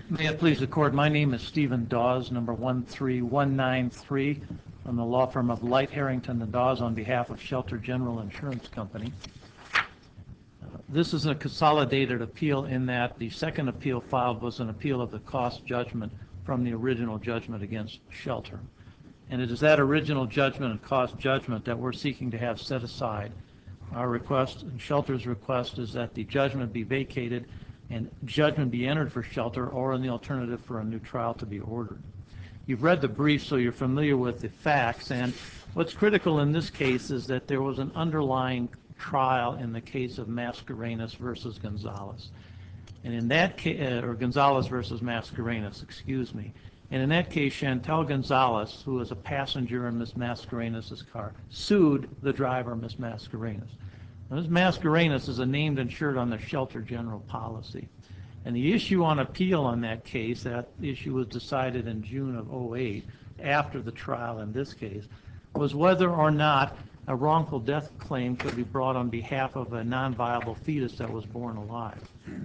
May it please the court, my name is Stephen Dawes, number 13193, from the law firm of Light, Harrington & Dawes on behalf of Shelter General Insurance Company. This is a consolidated appeal in that the second appeal filed was an appeal of the cost judgment from the original judgment against Shelter. And it is that original judgment and cost judgment that we're seeking to have set aside. Our request and Shelter's request is that the judgment be vacated and judgment be entered for Shelter, or in the alternative for a new trial to be ordered. You've read the brief, so you're familiar with the facts, and what's critical in this case is that there was an underlying trial in the case of Mascarenas versus Gonzalez. And in that case, or Gonzalez versus Mascarenas, excuse me. And in that case, Chantel Gonzalez, who was a passenger in Ms. Mascarenas' car, sued the driver, Ms. Mascarenas. Now, Ms. Mascarenas is a named insured on the Shelter General policy. And the issue on appeal on that case, that issue was decided in June of 2008, after the trial in this case, was whether or not a wrongful death claim could be brought on behalf of a non-viable fetus that was born alive.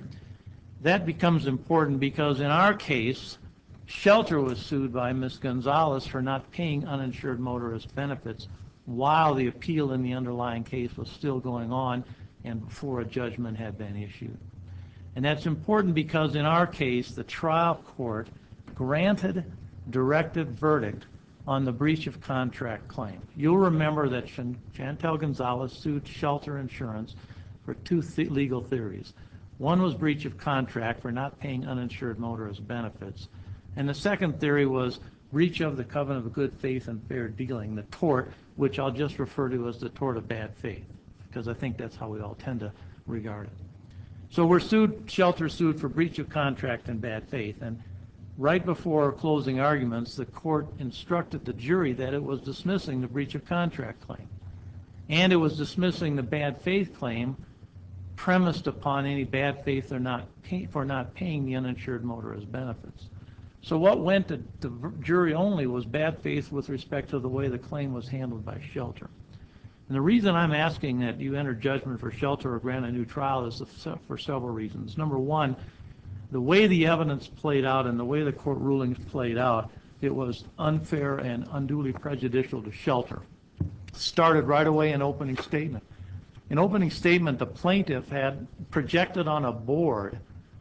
That becomes important because in our case, Shelter was sued by Ms. Gonzalez for not paying uninsured motorist benefits while the appeal in the underlying case was still going on and before a judgment had been issued. And that's important because in our case, the trial court granted directed verdict on the breach of contract claim. You'll remember that Chantel Gonzalez sued Shelter Insurance for two legal theories. One was breach of contract for not paying uninsured motorist benefits. And the second theory was breach of the covenant of good faith and fair dealing, the tort, which I'll just refer to as the tort of bad faith, because I think that's how we all tend to regard it. So Shelter sued for breach of contract and bad faith, and right before closing arguments, the court instructed the jury that it was dismissing the breach of contract claim, and it was dismissing the bad faith claim premised upon any bad faith or for not paying the uninsured motorist benefits. So what went to the jury only was bad faith with respect to the way the claim was handled by Shelter. And the reason I'm asking that you enter judgment for Shelter or grant a new trial is for several reasons. Number one, the way the evidence played out and the way the court rulings played out, it was unfair and unduly prejudicial to Shelter. Started right away in opening statement. In opening statement, the plaintiff had projected on a board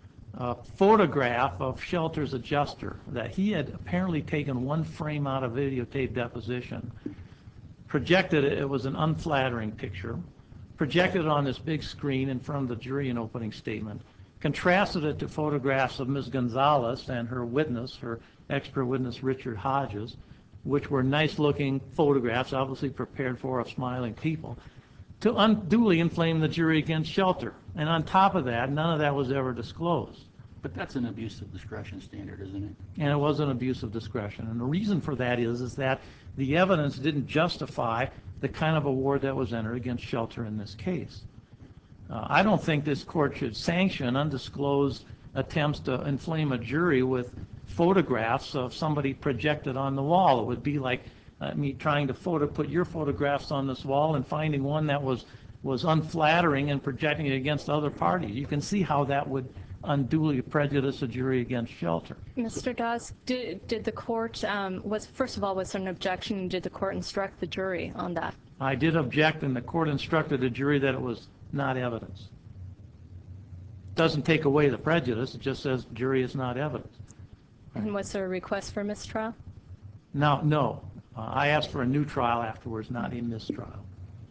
a photograph of Shelter's adjuster that he had apparently taken one frame out of videotape deposition, projected it was an unflattering picture, projected it on this big screen in front of the jury in opening statement, contrasted it to photographs of Ms. Gonzalez and her witness, her expert witness Richard Hodges, which were nice looking photographs, obviously prepared for of smiling people, to unduly inflame the jury against Shelter. And on top of that, none of that was ever disclosed. But that's an abuse of discretion standard, isn't it? And it was an abuse of discretion. And the reason for that is that the evidence didn't justify the kind of award that was entered against Shelter in this case. I don't think this court should sanction undisclosed attempts to inflame a jury with photographs of somebody projected on the wall. It would be like me trying to put your photographs on this wall and finding one that was unflattering and projecting it against other parties. You can see how that would unduly prejudice a jury against Shelter. Mr. Dawes, did the court, first of all, was there an objection? Did the court instruct the jury on that? I did object, and the court instructed the jury that it was not evidence. It doesn't take away the prejudice, it just says jury is not evidence. And was there a request for mistrial? No. I asked for a new trial afterwards, not a mistrial.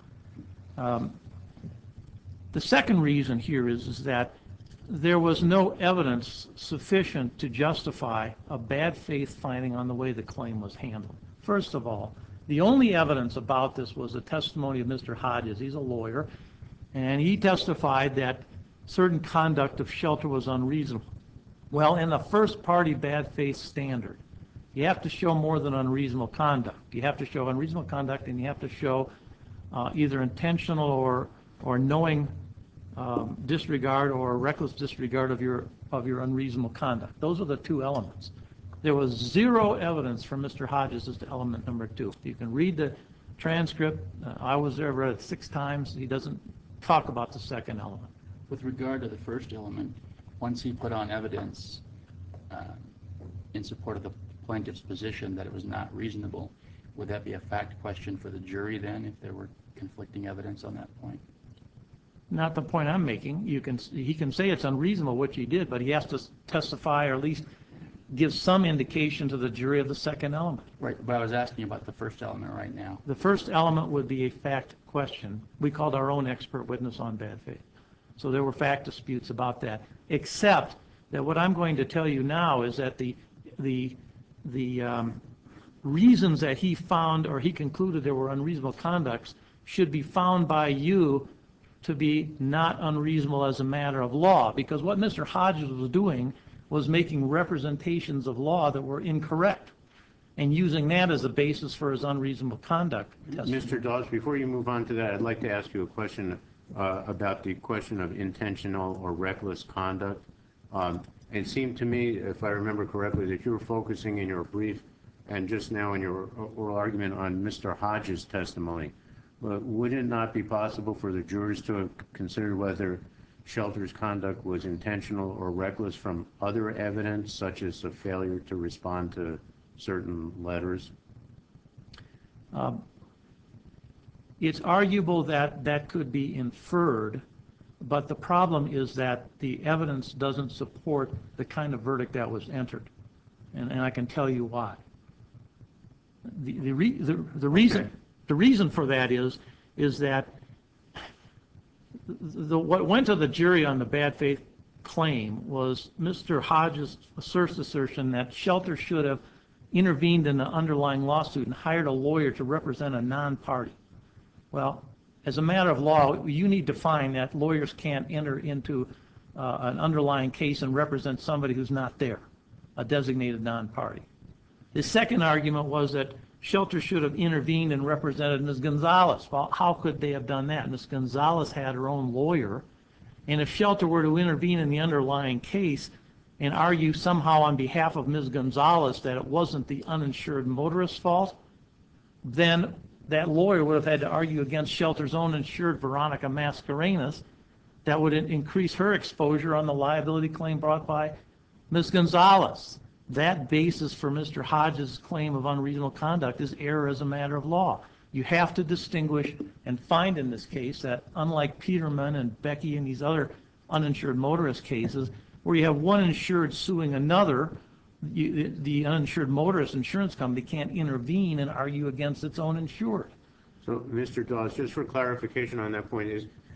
The second reason here is that there was no evidence sufficient to justify a bad faith finding on the way the claim was handled. First of all, the only evidence about this was the testimony of Mr. Hodges. He's a lawyer, and he testified that certain conduct of Shelter was unreasonable. Well, in the first party bad faith standard, you have to show more than unreasonable conduct. You have to show unreasonable conduct, and you have to show either intentional or knowing disregard or reckless disregard of your unreasonable conduct. Those are the two elements. There was zero evidence from Mr. Hodges as to element number two. You can read the transcript. I was there, read it 6 times. He doesn't talk about the second element. With regard to the first element, once he put on evidence in support of the plaintiff's position that it was not reasonable, would that be a fact question for the jury then if there were conflicting evidence on that point? Not the point I'm making. He can say it's unreasonable what he did, but he has to testify or at least give some indication to the jury of the second element. Right, but I was asking about the first element right now. The first element would be a fact question. We called our own expert witness on bad faith. So there were fact disputes about that, except that what I'm going to tell you now is that the reasons that he found or he concluded there were unreasonable conducts should be found by you to be not unreasonable as a matter of law, because what Mr. Hodges was doing was making representations of law that were incorrect and using that as a basis for his unreasonable conduct testimony. Mr. Dawes, before you move on to that, I'd like to ask you a question about the question of intentional or reckless conduct. It seemed to me, if I remember correctly, that you were focusing in your brief and just now in your oral argument on Mr. Hodges' testimony. Would it not be possible for the jurors to have considered whether Shelter's conduct was intentional or reckless from other evidence, such as a failure to respond to certain letters? It's arguable that that could be inferred, but the problem is that the evidence doesn't support the kind of verdict that was entered, and I can tell you why. The reason for that is that what went to the jury on the bad faith claim was Mr. Hodges' assertion that Shelter should have intervened in the underlying lawsuit and hired a lawyer to represent a non-party. Well, as a matter of law, you need to find that lawyers can't enter into an underlying case and represent somebody who's not there, a designated non-party. The second argument was that Shelter should have intervened and represented Ms. Gonzalez. Well, how could they have done that? Ms. Gonzalez had her own lawyer, and if Shelter were to intervene in the underlying case and argue somehow on behalf of Ms. Gonzalez that it wasn't the uninsured motorist's fault, then that lawyer would have had to argue against Shelter's own insured, Veronica Mascarenas. That would increase her exposure on the liability claim brought by Ms. Gonzalez. That basis for Mr. Hodges' claim of unreasonable conduct is error as a matter of law. You have to distinguish and find in this case that, unlike Peterman and Becky and these other uninsured motorist cases, where you have one insured suing another, the uninsured motorist insurance company can't intervene and argue against its own insured. So, Mr. Dawes, just for clarification on that point,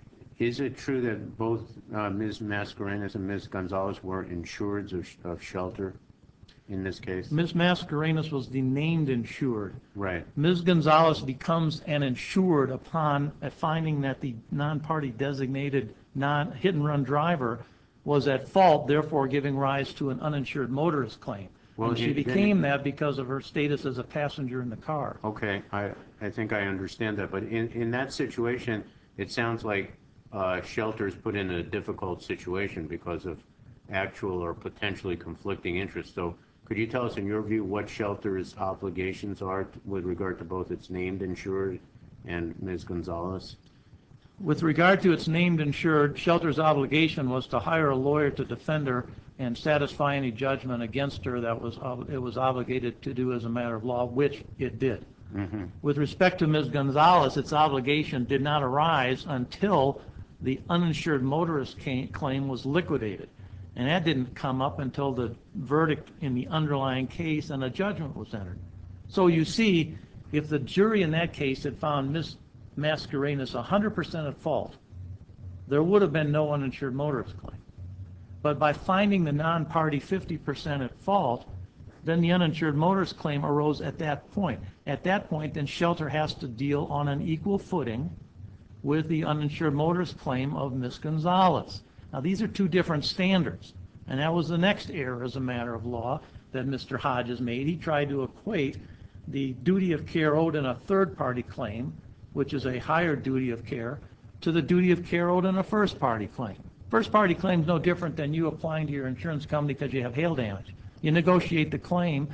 is it true that both Ms. Mascarenas and Ms. Gonzalez were insureds of Shelter in this case? Ms. Mascarenas was the named insured. Right. Ms. Gonzalez becomes an insured upon finding that the non-party designated hit-and-run driver was at fault, therefore giving rise to an uninsured motorist claim. Well, and she became that because of her status as a passenger in the car. Okay, I think I understand that. But in that situation, it sounds like Shelter's put in a difficult situation because of actual or potentially conflicting interests. So could you tell us, in your view, what Shelter's obligations are with regard to both its named insured and Ms. Gonzalez? With regard to its named insured, Shelter's obligation was to hire a lawyer to defend her and satisfy any judgment against her that it was obligated to do as a matter of law, which it did. Mm-hmm. With respect to Ms. Gonzalez, its obligation did not arise until the uninsured motorist claim was liquidated. And that didn't come up until the verdict in the underlying case and a judgment was entered. So you see, if the jury in that case had found Ms. Mascarenas 100% at fault, there would have been no uninsured motorist claim. But by finding the non-party 50% at fault, then the uninsured motorist claim arose at that point. At that point, then Shelter has to deal on an equal footing with the uninsured motorist claim of Ms. Gonzalez. Now, these are two different standards, and that was the next error as a matter of law that Mr. Hodges made. He tried to equate the duty of care owed in a third-party claim, which is a higher duty of care, to the duty of care owed in a first-party claim. First-party claim is no different than you applying to your insurance company because you have hail damage. You negotiate the claim.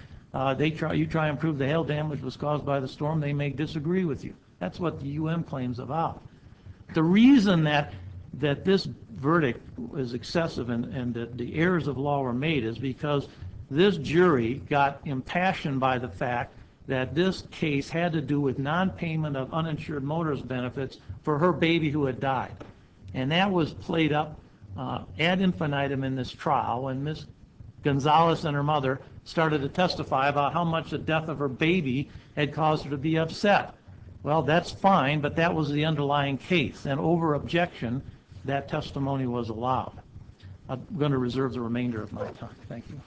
You try and prove the hail damage was caused by the storm. They may disagree with you. That's what the claim's about. The reason that this verdict was excessive and that the errors of law were made is because this jury got impassioned by the fact that this case had to do with non-payment of uninsured motorist benefits for her baby who had died. And that was played up ad infinitum in this trial when Ms. Gonzalez and her mother started to testify about how much the death of her baby had caused her to be upset. Well, that's fine, but that was the underlying case, and over objection, that testimony was allowed. I'm going to reserve the remainder of my time. Thank you.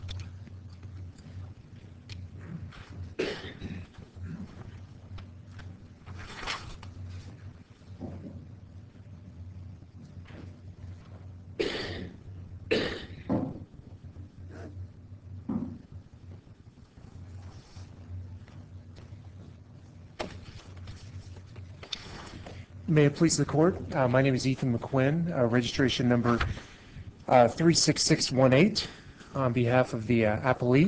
May it please the court. My name is Ethan McQuinn, registration number 36618 on behalf of the appellee.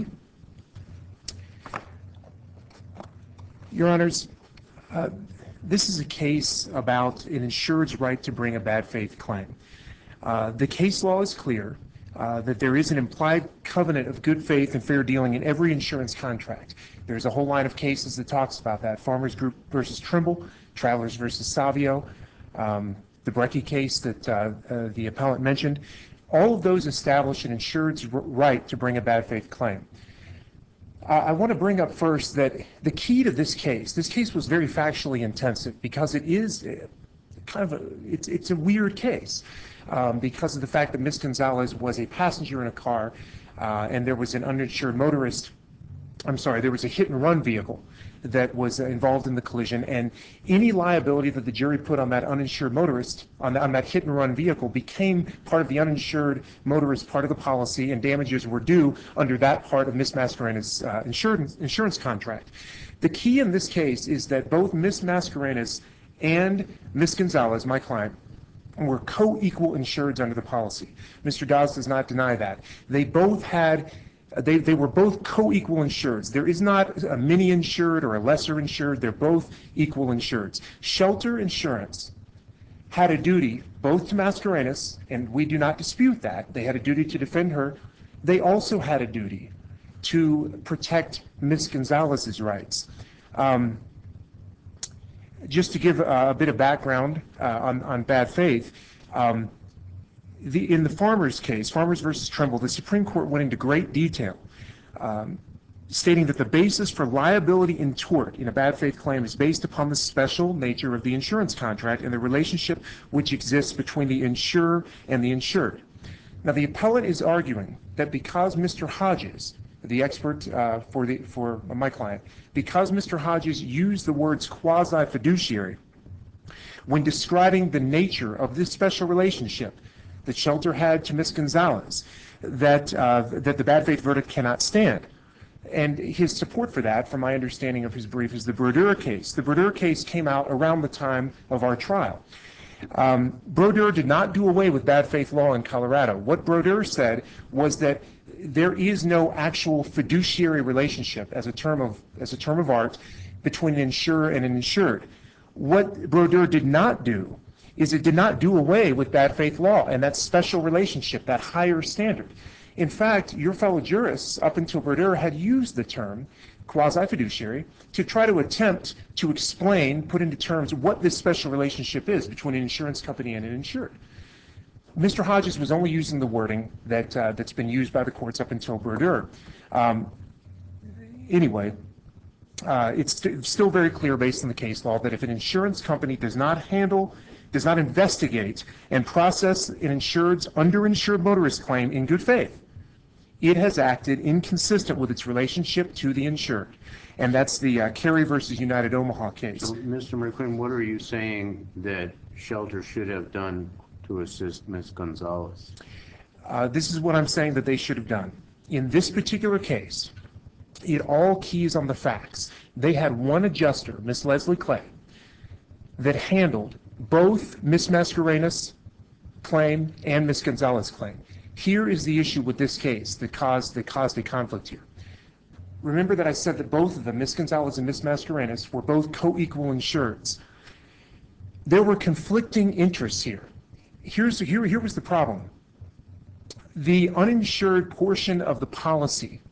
Your Honors, this is a case about an insured's right to bring a bad faith claim. The case law is clear that there is an implied covenant of good faith and fair dealing in every insurance contract. There's a whole line of cases that talks about that. Farmers Group versus Trimble, Travelers versus Savio, the Brecky case that the appellant mentioned. All of those establish an insured's right to bring a bad faith claim. I want to bring up first that the key to this case was very factually intensive because it is kind of it's a weird case because of the fact that Ms. Gonzalez was a passenger in a car and there was an uninsured motorist. There was a hit and run vehicle that was involved in the collision, and any liability that the jury put on that uninsured motorist, on that hit and run vehicle, became part of the uninsured motorist part of the policy, and damages were due under that part of Ms. Mascarena's insurance contract. The key in this case is that both Ms. Mascarenas and Ms. Gonzalez, my client, were co-equal insureds under the policy. Mr. Dawes does not deny that. They both had They were both co-equal insureds. There is not a mini insured or a lesser insured. They're both equal insureds. Shelter Insurance had a duty both to Mascarenas, and we do not dispute that. They had a duty to defend her. They also had a duty to protect Ms. Gonzalez's rights. Just to give a bit of background on bad faith, in the Farmers case, Farmers versus Trimble, the Supreme Court went into great detail, stating that the basis for liability in tort in a bad faith claim is based upon the special nature of the insurance contract and the relationship which exists between the insurer and the insured. Now, the appellant is arguing that because Mr. Hodges, the expert for my client, because Mr. Hodges used the words quasi-fiduciary when describing the nature of this special relationship that Shelter had to Ms. Gonzalez, that the bad faith verdict cannot stand. And his support for that, from my understanding of his brief, is the Brodeur case. The Brodeur case came out around the time of our trial. Brodeur did not do away with bad faith law in Colorado. What Brodeur said was that there is no actual fiduciary relationship as a term of art between an insurer and an insured. What Brodeur did not do is it did not do away with bad faith law and that special relationship, that higher standard. In fact, your fellow jurists up until Brodeur had used the term quasi-fiduciary to try to attempt to explain, put into terms, what this special relationship is between an insurance company and an insured. Mr. Hodges was only using the wording that's been used by the courts up until Brodeur. Anyway, it's still very clear based on the case law that if an insurance company does not investigate and process an insured's underinsured motorist claim in good faith, it has acted inconsistent with its relationship to the insured. And that's the Carey versus United Omaha case. So, Mr. McQuinn, what are you saying that Shelter should have done to assist Ms. Gonzalez? This is what I'm saying that they should have done. In this particular case, it all keys on the facts. They had one adjuster, Ms. Leslie Clay, that handled both Ms. Mascarenas' claim and Ms. Gonzalez's claim. Here is the issue with this case that caused a conflict here. Remember that I said that both of them, Ms. Gonzalez and Ms. Mascarenas, were both co-equal insureds. There were conflicting interests here. Here was the problem. The uninsured portion of the policy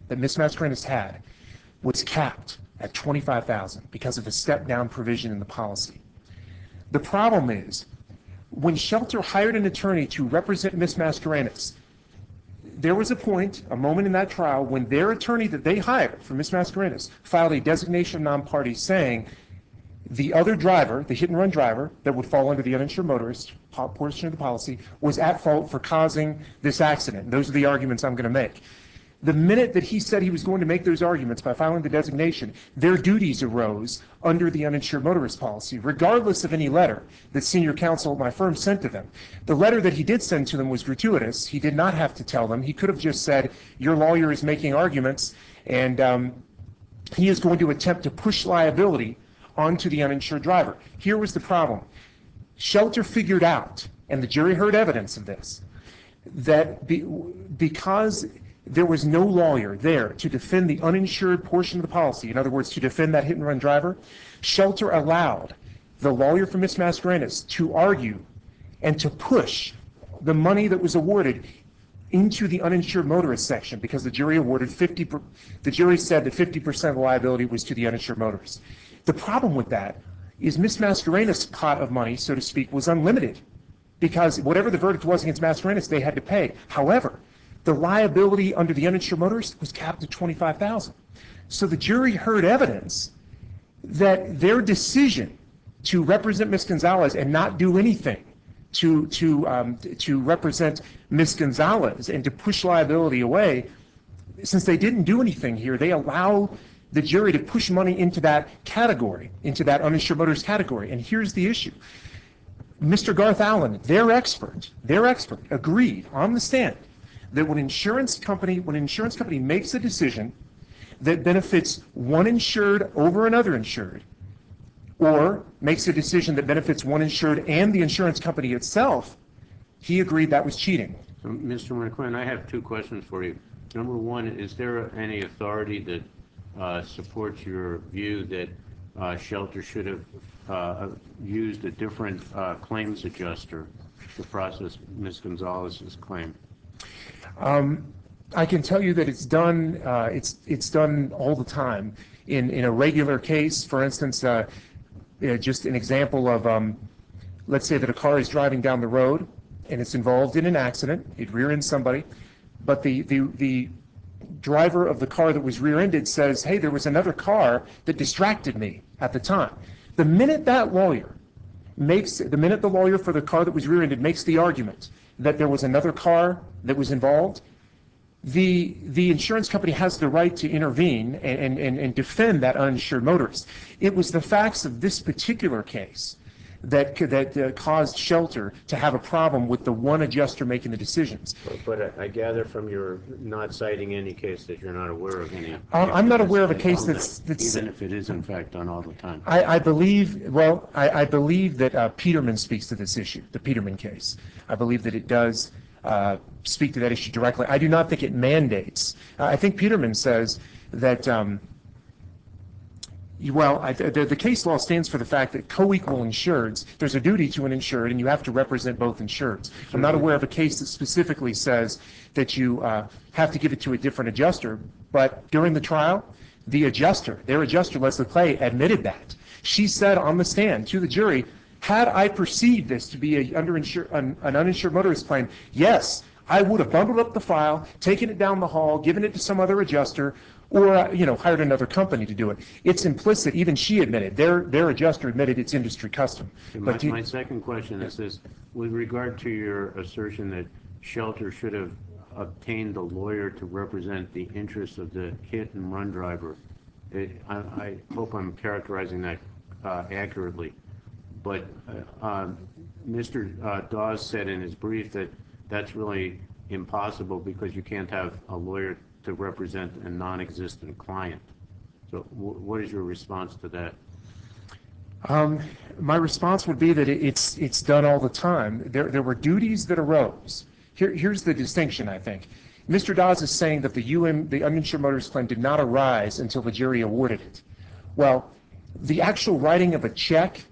that Ms. Mascarenhas had was capped at $25,000 because of a step-down provision in the policy. The problem is, when Shelter hired an attorney to represent Ms. Mascarenhas, there was a moment in that trial when their attorney that they hired for Ms. Mascarenhas filed a designation of non-party saying the other driver, the hit-and-run driver that would fall under the uninsured motorist portion of the policy, was at fault for causing this accident. Those are the arguments I'm going to make. The minute that he said he was going to make those arguments by filing the designation, their duties arose under the uninsured motorist policy, regardless of any letter that senior counsel at my firm sent to them. The letter that he did send to them was gratuitous. He did not have to tell them. He could have just said, your lawyer is making arguments, and he is going to attempt to push liability onto the uninsured driver. Here was the problem. Shelter figured out, and the jury heard evidence of this, that because there was no lawyer there to defend the uninsured portion of the policy, in other words, to defend that hit-and-run driver, Shelter allowed the lawyer for Ms. Mascarenhas to argue and to push the money that was awarded into the uninsured motorist section because the jury awarded the jury said that 50% of the liability was to the uninsured motorist. The problem with that is Ms. Mascarenhas' pot of money, so to speak, was unlimited because whatever the verdict was against Mascarenhas, they had to pay. However, the liability under the uninsured motorist was capped at $25,000. So the jury heard evidence that their decision to represent Ms. Gonzalez and not do anything to represent Ms. Gonzalez and to push liability away, since they didn't do anything here, they allow the jury to push money into that category, into that uninsured motorist category. And here's the issue. Mr. Garth Allen, their expert, agreed on the stand that when an insurance company makes a decision that benefits one insured over another insured, or makes a decision that benefits one insured and the insurance company itself, he agreed that was cheating. So, Mr. McQuinn, I have two questions for you. Number one, is there any authority that supports your view that Shelter should have used a different claims adjuster to process Ms. Gonzalez's claim? I can tell you that it's done. It's done all the time in a regular case. For instance, just an example of, let's say that a car is driving down the road and it's involved in an accident. It rear-ends somebody, but the driver of the car that was rear-ended says, "Hey, there was another car that distracted me at the time." The minute the lawyer for the car that was rear-ended makes the argument that there was another car that was involved, the insurance company has the right to intervene and defend that uninsured motorist. It was the facts of this particular case that caused Shelter to have a problem with the one adjuster making the decisions. But I gather from your not citing any case that you're not aware of any. I'm not aware of a case that's even if it is in fact done all the time. I believe that Peterman speaks to this issue, the Peterman case. I believe that it does speak to that issue directly. I do not think it mandates. I think Peterman says that, the case law stands for the fact that co-equal insureds, there's a duty to an insured and you have to represent both insureds. I'm not aware of a case that specifically says that you have to give it to a different adjuster, but during the trial, their adjuster, Leslie Clay, admitted that. She said on the stand to the jury, had I perceived this to be an uninsured motorist claim, yes, I would have bundled up the file, taken it down the hall, given it to some other adjuster, or hired another company to do it. It's implicit. Even she admitted. Their adjuster admitted it's industry custom. My second question is this: with regard to your assertion that Shelter should have obtained a lawyer to represent the interests of the hit-and-run driver, I hope I'm characterizing that accurately. But Mr. Dawes said in his brief that that's really impossible because you can't have a lawyer to represent a non-existent client. So what is your response to that? My response would be that it's done all the time. There were duties that arose. Here's the distinction, I think. Mr. Dawes is saying that the uninsured motorist claim did not arise until the jury awarded it. Well, the actual writing of a check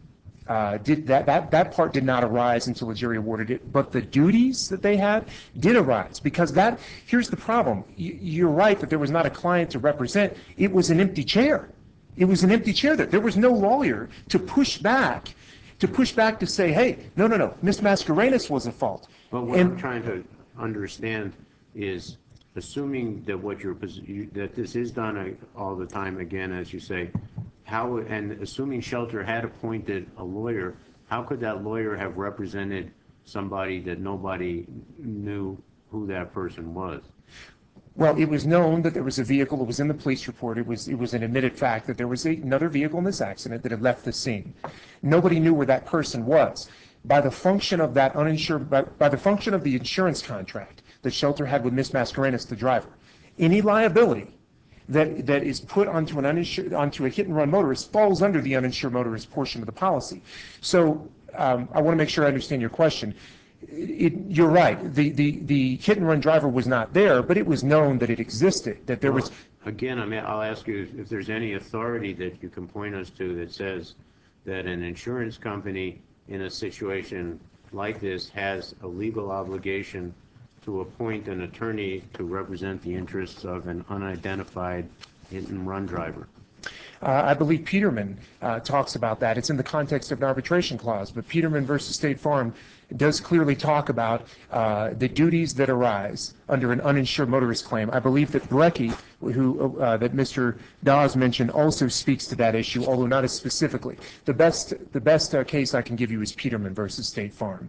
that part did not arise until the jury awarded it, but the duties that they had did arise, because here's the problem. You're right that there was not a client to represent. It was an empty chair. It was an empty chair there. There was no lawyer to push back to say, hey, no, Ms. Mascarenas was at fault. But what I'm trying to understand is, assuming that that this is done all the time, again, as you say, and assuming Shelter had appointed a lawyer, how could that lawyer have represented somebody that nobody knew who that person was? Well, it was known that there was a vehicle. It was in the police report. It was an admitted fact that there was another vehicle in this accident that had left the scene. Nobody knew where that person was. By the function of that uninsured, by the function of the insurance contract that Shelter had with Ms. Mascarenas, the driver, any liability that is put onto onto a hit-and-run motorist falls under the uninsured motorist portion of the policy. So I want to make sure I understand your question. You're right. The hit-and-run driver was not there, but it was known that it existed, that there was... Again, I'll ask you if there's any authority that you can point us to that says that an insurance company in a situation like this has a legal obligation to appoint an attorney to represent the interests of an unidentified hit-and-run driver. I believe Peterman talks about that. It's in the context of an arbitration clause, but Peterman versus State Farm does clearly talk about the duties that arise under an uninsured motorist claim. I believe that Brecky, that Mr. Dawes mentioned, also speaks to that issue, although not as specifically. The best case I can give you is Peterman versus State Farm.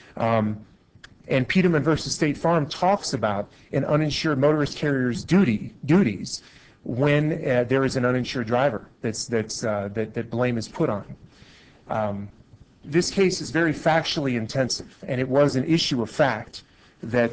And Peterman versus State Farm talks about an uninsured motorist carrier's duties when there is an uninsured driver that blame is put on. This case is very factually intensive, and it was an issue of fact that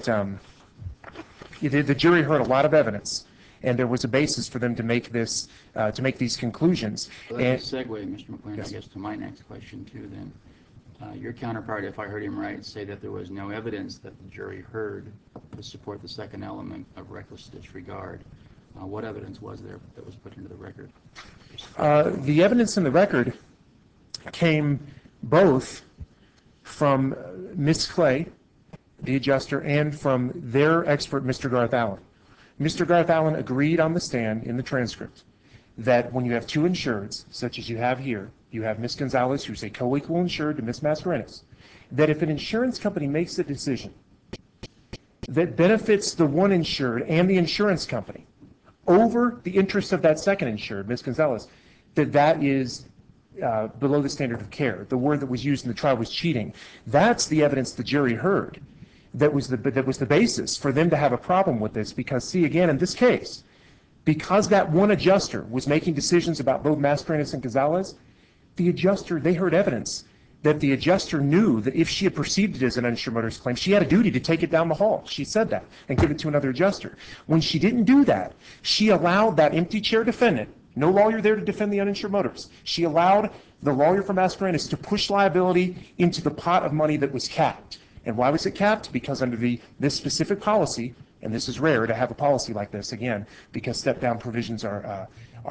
the jury heard a lot of evidence, and there was a basis for them to make these conclusions. Well, that's a segue, Mr. McQueen, Yes. I guess, to my next question, too, then. Your counterpart, if I heard him right, say that there was no evidence that the jury heard to support the second element of reckless disregard. What evidence was there that was put into the record? The evidence in the record came both from Ms. Clay, the adjuster, and from their expert, Mr. Garth Allen. Mr. Garth Allen agreed on the stand in the transcript that when you have two insureds, such as you have here, you have Ms. Gonzalez, who's a co-equal insured to Ms. Mascarenas, that if an insurance company makes a decision that benefits the one insured and the insurance company over the interest of that second insured, Ms. Gonzalez, that is below the standard of care. The word that was used in the trial was cheating. That's the evidence the jury heard. That was the basis for them to have a problem with this, because, see, again, in this case, because that one adjuster was making decisions about both Mascarenas and Gonzalez, the adjuster, they heard evidence that the adjuster knew that if she had perceived it as an uninsured motorist claim, she had a duty to take it down the hall. She said that and give it to another adjuster. When she didn't do that, she allowed that empty chair defendant, no lawyer there to defend the uninsured motorist, she allowed the lawyer for Mascarenas to push liability into the pot of money that was capped. And why was it capped? Because under this specific policy, and this is rare to have a policy like this, again, because step-down provisions are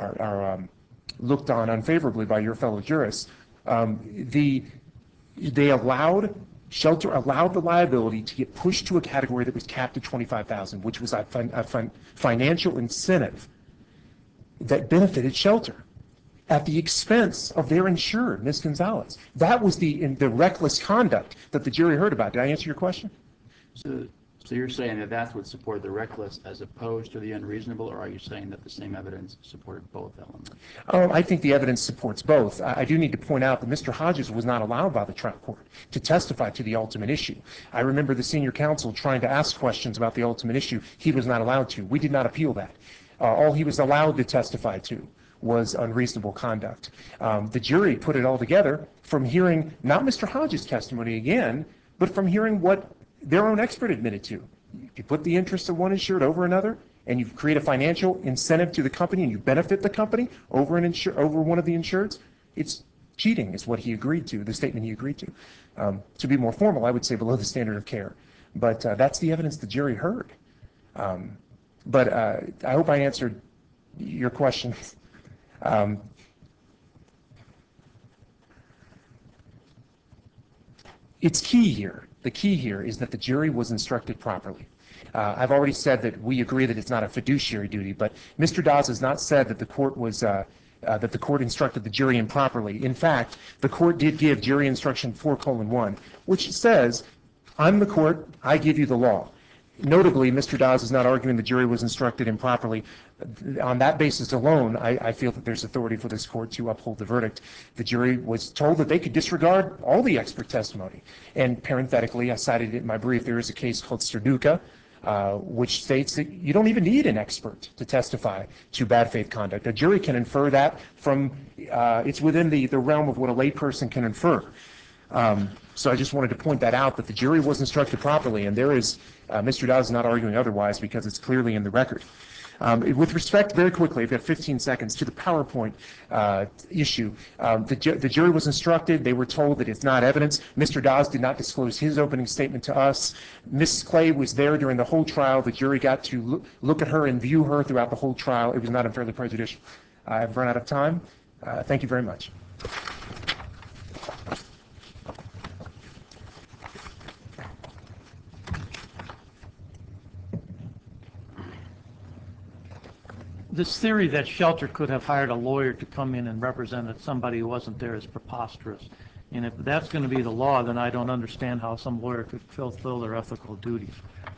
looked on unfavorably by your fellow jurists, Shelter allowed the liability to get pushed to a category that was capped at $25,000, which was a financial incentive that benefited Shelter at the expense of their insured, Ms. Gonzalez. That was the reckless conduct that the jury heard about. Did I answer your question? So you're saying that that's what supported the reckless as opposed to the unreasonable, or are you saying that the same evidence supported both elements? I think the evidence supports both. I do need to point out that Mr. Hodges was not allowed by the trial court to testify to the ultimate issue. I remember the senior counsel trying to ask questions about the ultimate issue. He was not allowed to. We did not appeal that. All he was allowed to testify to was unreasonable conduct. The jury put it all together from hearing not Mr. Hodges' testimony again, but from hearing what their own expert admitted to. You put the interest of one insured over another, and you create a financial incentive to the company, and you benefit the company over one of the insureds, it's cheating is what he agreed to, the statement he agreed to. To be more formal, I would say below the standard of care. But that's the evidence the jury heard. But I hope I answered your question. It's key here. The key here is that the jury was instructed properly. I've already said that we agree that it's not a fiduciary duty, but Mr. Dawes has not said that the court was that the court instructed the jury improperly. In fact, the court did give jury instruction 4:1, which says, "I'm the court. I give you the law." Notably, Mr. Dawes is not arguing the jury was instructed improperly. On that basis alone, I feel that there's authority for this court to uphold the verdict. The jury was told that they could disregard all the expert testimony. And parenthetically, I cited it in my brief, there is a case called Serduka, which states that you don't even need an expert to testify to bad faith conduct. A jury can infer that from, it's within the realm of what a layperson can infer. So I just wanted to point that out, that the jury was instructed properly, and there is, Mr. Dawes is not arguing otherwise because it's clearly in the record. With respect, very quickly, I've got 15 seconds, to the PowerPoint issue. The jury was instructed. They were told that it's not evidence. Mr. Dawes did not disclose his opening statement to us. Ms. Clay was there during the whole trial. The jury got to look at her and view her throughout the whole trial. It was not unfairly prejudicial. I've run out of time. Thank you very much. This theory that Shelter could have hired a lawyer to come in and represent somebody who wasn't there is preposterous. And if that's going to be the law, then I don't understand how some lawyer could fulfill their ethical duties.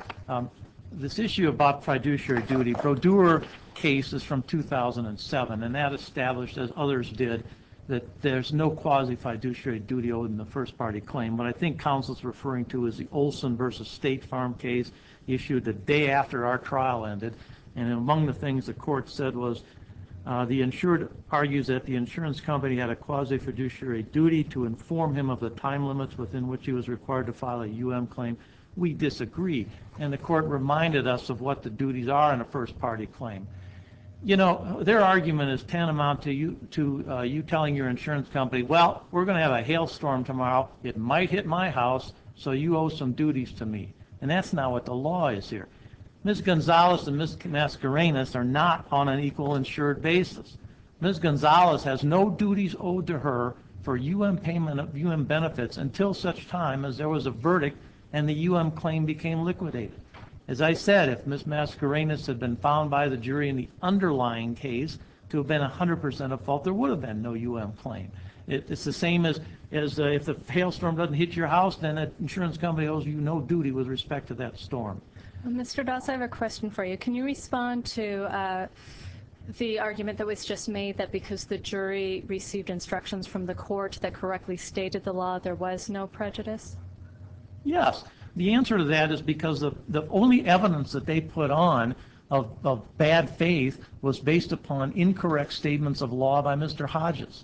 This issue about fiduciary duty, Brodeur case is from 2007, and that established, as others did, that there's no quasi-fiduciary duty owed in the first party claim. What I think counsel's referring to is the Olson versus State Farm case issued the day after our trial ended. And among the things the court said was, the insured argues that the insurance company had a quasi-fiduciary duty to inform him of the time limits within which he was required to file a claim. We disagree. And the court reminded us of what the duties are in a first-party claim. You know, their argument is tantamount to you telling your insurance company, well, we're going to have a hailstorm tomorrow. It might hit my house, so you owe some duties to me. And that's not what the law is here. Ms. Gonzalez and Ms. Mascarenas are not on an equal insured basis. Ms. Gonzalez has no duties owed to her for payment of benefits until such time as there was a verdict and the claim became liquidated. As I said, if Ms. Mascarenas had been found by the jury in the underlying case to have been 100% at fault, there would have been no claim. It's the same as if the hailstorm doesn't hit your house, then an insurance company owes you no duty with respect to that storm. Mr. Dawes, I have a question for you. Can you respond to the argument that was just made that because the jury received instructions from the court that correctly stated the law, there was no prejudice? Yes. The answer to that is because the only evidence that they put on of bad faith was based upon incorrect statements of law by Mr. Hodges.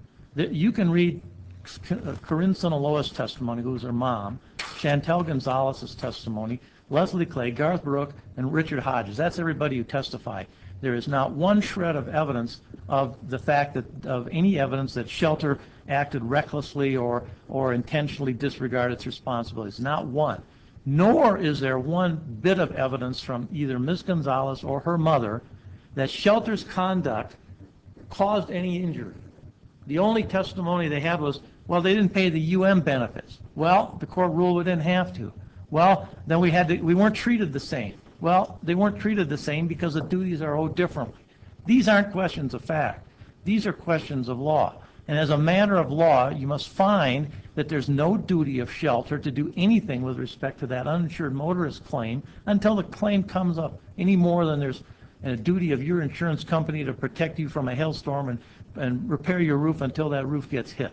You can read Corinne Sinaloa's testimony, who was her mom, Chantel Gonzalez's testimony, Leslie Clay, Garth Brooke, and Richard Hodges. That's everybody who testified. There is not one shred of evidence of the fact of any evidence that Shelter acted recklessly or intentionally disregarded its responsibilities. Not one. Nor is there one bit of evidence from either Ms. Gonzalez or her mother that Shelter's conduct caused any injury. The only testimony they had was, well, they didn't pay the benefits. Well, the court ruled we didn't have to. Well, then we weren't treated the same. Well, they weren't treated the same because the duties are owed differently. These aren't questions of fact. These are questions of law. And as a matter of law, you must find that there's no duty of Shelter to do anything with respect to that uninsured motorist claim until the claim comes up, any more than there's a duty of your insurance company to protect you from a hailstorm and repair your roof until that roof gets hit.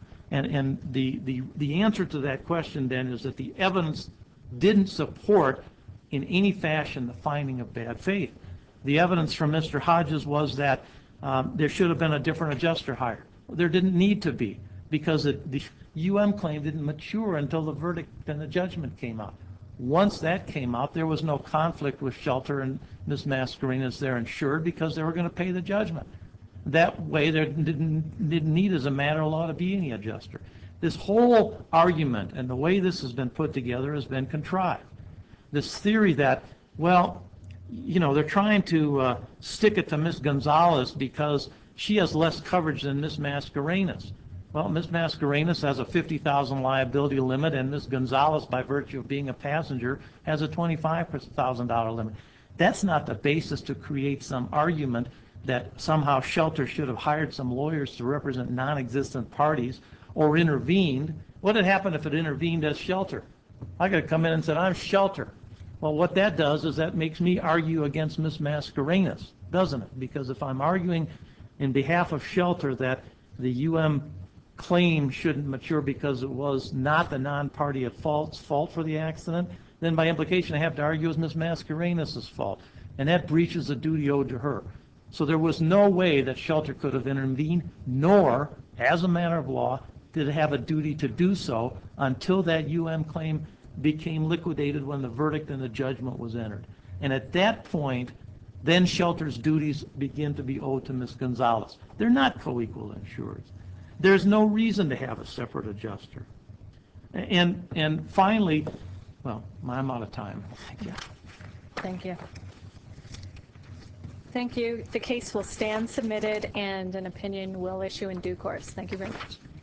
And the answer to that question then is that the evidence didn't support in any fashion the finding of bad faith. The evidence from Mr. Hodges was that there should have been a different adjuster hired. There didn't need to be because the claim didn't mature until the verdict and the judgment came out. Once that came out, there was no conflict with Shelter and Ms. Mascarenas, their insured, because they were going to pay the judgment. That way, there didn't need as a matter of law to be any adjuster. This whole argument and the way this has been put together has been contrived. This theory that, well, you know, they're trying to stick it to Ms. Gonzalez because she has less coverage than Ms. Mascarenas. Well, Ms. Mascarenas has a $50,000 liability limit, and Ms. Gonzalez, by virtue of being a passenger, has a $25,000 limit. That's not the basis to create some argument that somehow Shelter should have hired some lawyers to represent non-existent parties or intervened. What had happened if it intervened as Shelter? I could have come in and said, I'm Shelter. Well, what that does is that makes me argue against Ms. Mascarenas, doesn't it? Because if I'm arguing in behalf of Shelter that the claim shouldn't mature because it was not the non-party at fault for the accident, then by implication I have to argue it's Ms. Mascarenas' fault, and that breaches the duty owed to her. So there was no way that Shelter could have intervened, nor, as a matter of law, did it have a duty to do so until that claim became liquidated when the verdict and the judgment was entered. And at that point, then Shelter's duties begin to be owed to Ms. Gonzalez. They're not co-equal insurers. There's no reason to have a separate adjuster. And finally, well, I'm out of time. Thank you. Thank you. Thank you. The case will stand submitted and an opinion will issue in due course. Thank you very much.